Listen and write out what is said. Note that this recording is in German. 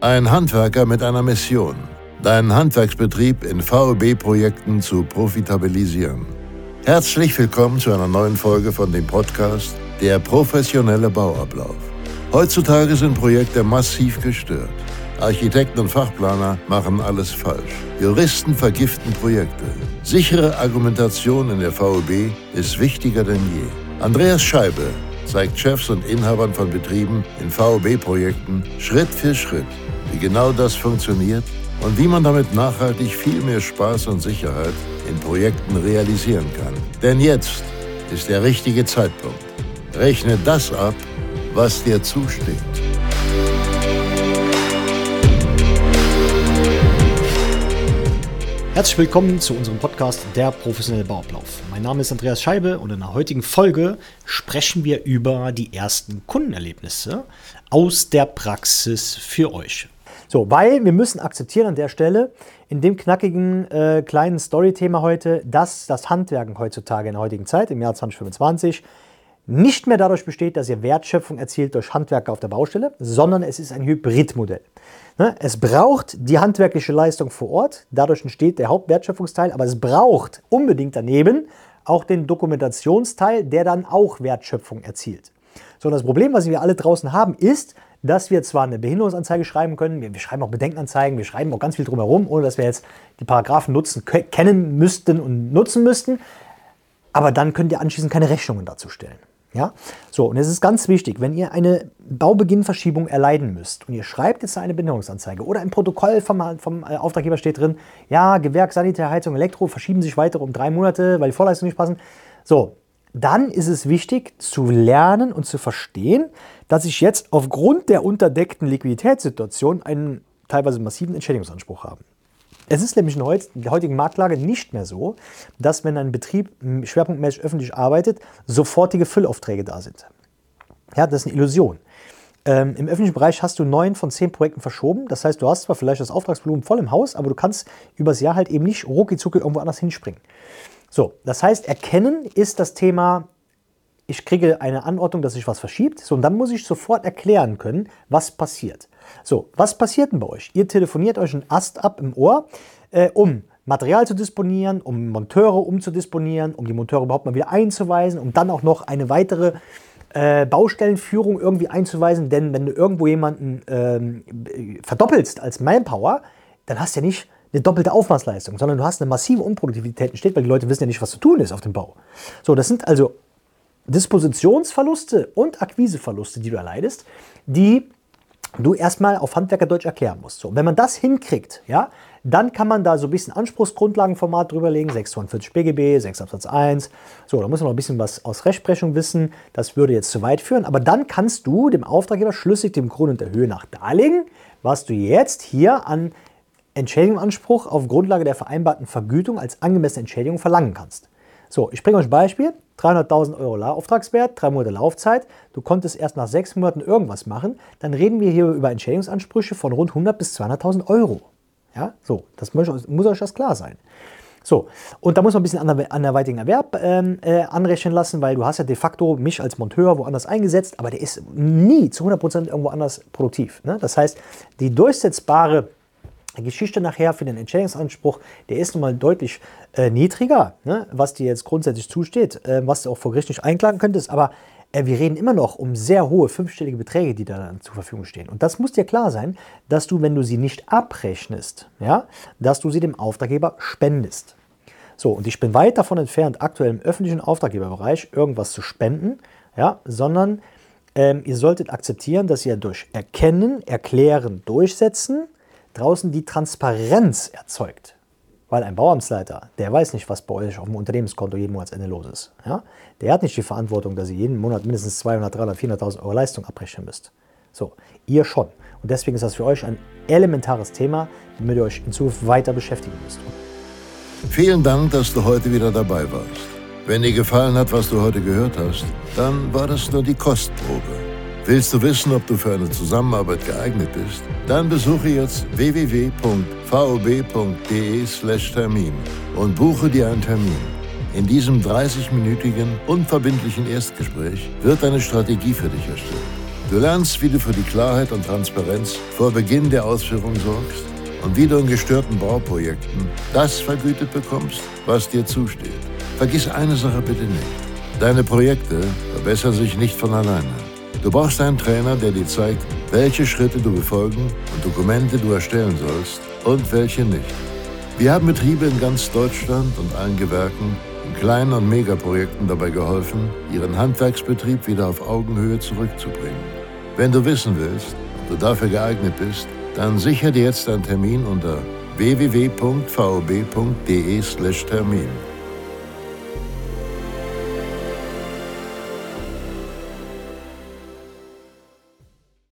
Ein Handwerker mit einer Mission: deinen Handwerksbetrieb in VEB-Projekten zu profitabilisieren. Herzlich willkommen zu einer neuen Folge von dem Podcast Der professionelle Bauablauf. Heutzutage sind Projekte massiv gestört. Architekten und Fachplaner machen alles falsch. Juristen vergiften Projekte. Sichere Argumentation in der VEB ist wichtiger denn je. Andreas Scheibe zeigt Chefs und Inhabern von Betrieben in VEB-Projekten Schritt für Schritt, wie genau das funktioniert und wie man damit nachhaltig viel mehr Spaß und Sicherheit in Projekten realisieren kann. Denn jetzt ist der richtige Zeitpunkt. Rechne das ab, was dir zusteht. Herzlich willkommen zu unserem Podcast Der professionelle Bauablauf. Mein Name ist Andreas Scheibe und in der heutigen Folge sprechen wir über die ersten Kundenerlebnisse aus der Praxis für euch. So, weil wir müssen akzeptieren an der Stelle, in dem knackigen kleinen Story-Thema heute, dass das Handwerken heutzutage in der heutigen Zeit, im Jahr 2025, nicht mehr dadurch besteht, dass ihr Wertschöpfung erzielt durch Handwerker auf der Baustelle, sondern es ist ein Hybridmodell. Es braucht die handwerkliche Leistung vor Ort, dadurch entsteht der Hauptwertschöpfungsteil, aber es braucht unbedingt daneben auch den Dokumentationsteil, der dann auch Wertschöpfung erzielt. So, das Problem, was wir alle draußen haben, ist, dass wir zwar eine Behinderungsanzeige schreiben können, wir schreiben auch Bedenkenanzeigen, wir schreiben auch ganz viel drumherum, ohne dass wir jetzt die Paragraphen kennen müssten und nutzen müssten, aber dann könnt ihr anschließend keine Rechnungen dazu stellen. Ja? So, und es ist ganz wichtig, wenn ihr eine Baubeginnverschiebung erleiden müsst und ihr schreibt jetzt eine Behinderungsanzeige oder im Protokoll vom Auftraggeber steht drin, ja, Gewerk, Sanitär, Heizung, Elektro verschieben sich weiter um 3 Monate, weil die Vorleistungen nicht passen. So, dann ist es wichtig zu lernen und zu verstehen, dass ich jetzt aufgrund der unterdeckten Liquiditätssituation einen teilweise massiven Entschädigungsanspruch habe. Es ist nämlich in der heutigen Marktlage nicht mehr so, dass, wenn ein Betrieb schwerpunktmäßig öffentlich arbeitet, sofortige Füllaufträge da sind. Ja, das ist eine Illusion. Im öffentlichen Bereich hast du 9 von 10 Projekten verschoben. Das heißt, du hast zwar vielleicht das Auftragsvolumen voll im Haus, aber du kannst übers Jahr halt eben nicht rucki-zucki irgendwo anders hinspringen. So, das heißt, erkennen ist das Thema, ich kriege eine Anordnung, dass sich was verschiebt. So, und dann muss ich sofort erklären können, was passiert. So, was passiert denn bei euch? Ihr telefoniert euch einen Ast ab im Ohr, um Material zu disponieren, um Monteure umzudisponieren, um die Monteure überhaupt mal wieder einzuweisen, um dann auch noch eine weitere Baustellenführung irgendwie einzuweisen. Denn wenn du irgendwo jemanden verdoppelst als Manpower, dann hast du ja nicht eine doppelte Aufmaßleistung, sondern du hast eine massive Unproduktivität entsteht, weil die Leute wissen ja nicht, was zu tun ist auf dem Bau. So, das sind also Dispositionsverluste und Akquiseverluste, die du erleidest, die du erstmal auf Handwerkerdeutsch erklären musst. So, wenn man das hinkriegt, ja, dann kann man da so ein bisschen Anspruchsgrundlagenformat drüberlegen, 642 BGB, 6 Absatz 1. So, da muss man noch ein bisschen was aus Rechtsprechung wissen. Das würde jetzt zu weit führen. Aber dann kannst du dem Auftraggeber schlüssig dem Grund und der Höhe nach darlegen, was du jetzt hier an Entschädigungsanspruch auf Grundlage der vereinbarten Vergütung als angemessene Entschädigung verlangen kannst. So, ich bringe euch ein Beispiel. 300.000 Euro Auftragswert, 3 Monate Laufzeit. Du konntest erst nach 6 Monaten irgendwas machen. Dann reden wir hier über Entschädigungsansprüche von rund 100.000 bis 200.000 Euro. Ja, so, das muss euch das klar sein. So, und da muss man ein bisschen anderweitigen Erwerb anrechnen lassen, weil du hast ja de facto mich als Monteur woanders eingesetzt, aber der ist nie zu 100% irgendwo anders produktiv. Ne? Das heißt, die durchsetzbare Geschichte nachher für den Entschädigungsanspruch, der ist nun mal deutlich niedriger, ne, was dir jetzt grundsätzlich zusteht, was du auch vor Gericht nicht einklagen könntest, aber wir reden immer noch um sehr hohe 5-stellige Beträge, die da dann zur Verfügung stehen. Und das muss dir klar sein, dass du, wenn du sie nicht abrechnest, ja, dass du sie dem Auftraggeber spendest. So, und ich bin weit davon entfernt, aktuell im öffentlichen Auftraggeberbereich irgendwas zu spenden, ja, sondern ihr solltet akzeptieren, dass ihr durch Erkennen, Erklären, Durchsetzen draußen die Transparenz erzeugt. Weil ein Bauamtsleiter, der weiß nicht, was bei euch auf dem Unternehmenskonto jeden Monatsende los ist. Ja? Der hat nicht die Verantwortung, dass ihr jeden Monat mindestens 200, 300, 400.000 Euro Leistung abrechnen müsst. So, ihr schon. Und deswegen ist das für euch ein elementares Thema, damit ihr euch in Zukunft weiter beschäftigen müsst. Vielen Dank, dass du heute wieder dabei warst. Wenn dir gefallen hat, was du heute gehört hast, dann war das nur die Kostprobe. Willst du wissen, ob du für eine Zusammenarbeit geeignet bist? Dann besuche jetzt www.vob.de/Termin und buche dir einen Termin. In diesem 30-minütigen, unverbindlichen Erstgespräch wird eine Strategie für dich erstellt. Du lernst, wie du für die Klarheit und Transparenz vor Beginn der Ausführung sorgst und wie du in gestörten Bauprojekten das vergütet bekommst, was dir zusteht. Vergiss eine Sache bitte nicht. Deine Projekte verbessern sich nicht von alleine. Du brauchst einen Trainer, der dir zeigt, welche Schritte du befolgen und Dokumente du erstellen sollst und welche nicht. Wir haben Betriebe in ganz Deutschland und allen Gewerken in kleinen und Megaprojekten dabei geholfen, ihren Handwerksbetrieb wieder auf Augenhöhe zurückzubringen. Wenn du wissen willst, ob du dafür geeignet bist, dann sichere dir jetzt einen Termin unter www.vob.de/Termin.